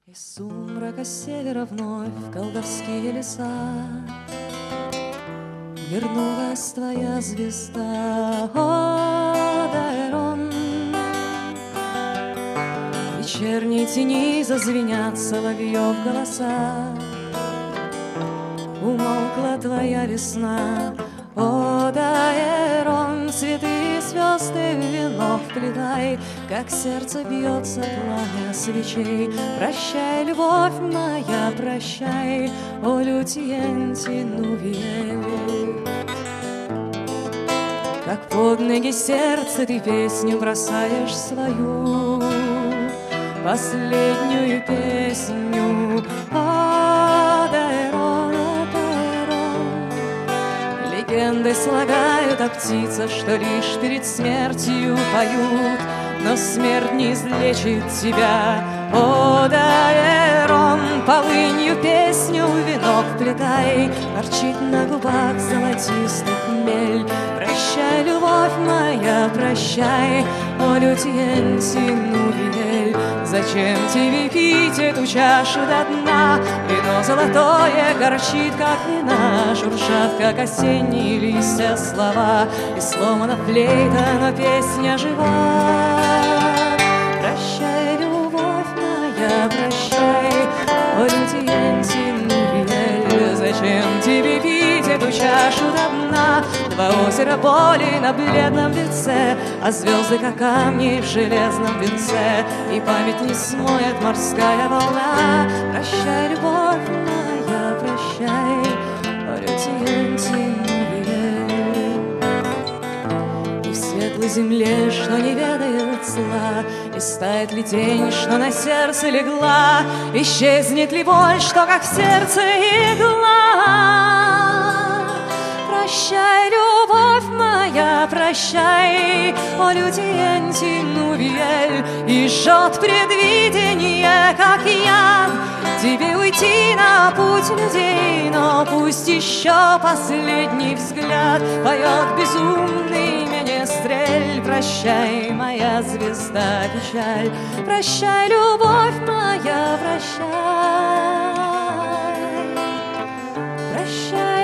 Из сумрака севера вновь в колдовские леса вернулась твоя звезда, о, Дайрон. В вечерней тени зазвенят соловьев голоса. Умолкла твоя весна, о, Дайрон. Цветы и звезды в вино вплетай, как сердце бьется пламя свечей. Прощай, любовь моя, прощай, о, Лютьенти Нувиэль. Как под ноги сердце ты песню бросаешь свою, последнюю песню, о, Дайрон, о, Дайрон. Легенды слагают о птицах, что лишь перед смертью поют, но смерть не излечит тебя, о, Дайрон. Полынью песню в вино вплетай, торчит на губах золотистый хмель. Прощай, любовь моя, прощай, о, Лютьенти Нувиэль. Зачем тебе пить эту чашу до дна? Вино золотое горчит, как вина, шуршат, как осенние листья слова, и сломана флейта, но песня жива. Прощай, любовь моя, прощай, о, Лютьенти Нувиэль. Зачем тебе пить эту чашу до дна? Два озера боли на бледном лице, а звезды, как камни в железном венце, и память не смоет морская волна. Прощай, любовь моя, прощай, о, Лютьенти Нувиэль. И в светлой земле, что не ведает зла, и стает ли тень, что на сердце легла, исчезнет ли боль, что как в сердце игла. Прощай, любовь моя, прощай, о, Лютьенти Нувиэль. И жжет предвидение, как яд, тебе уйти на путь людей, но пусть еще последний взгляд поет безумный менестрель. Прощай, моя звезда, печаль, прощай, любовь моя, прощай, прощай.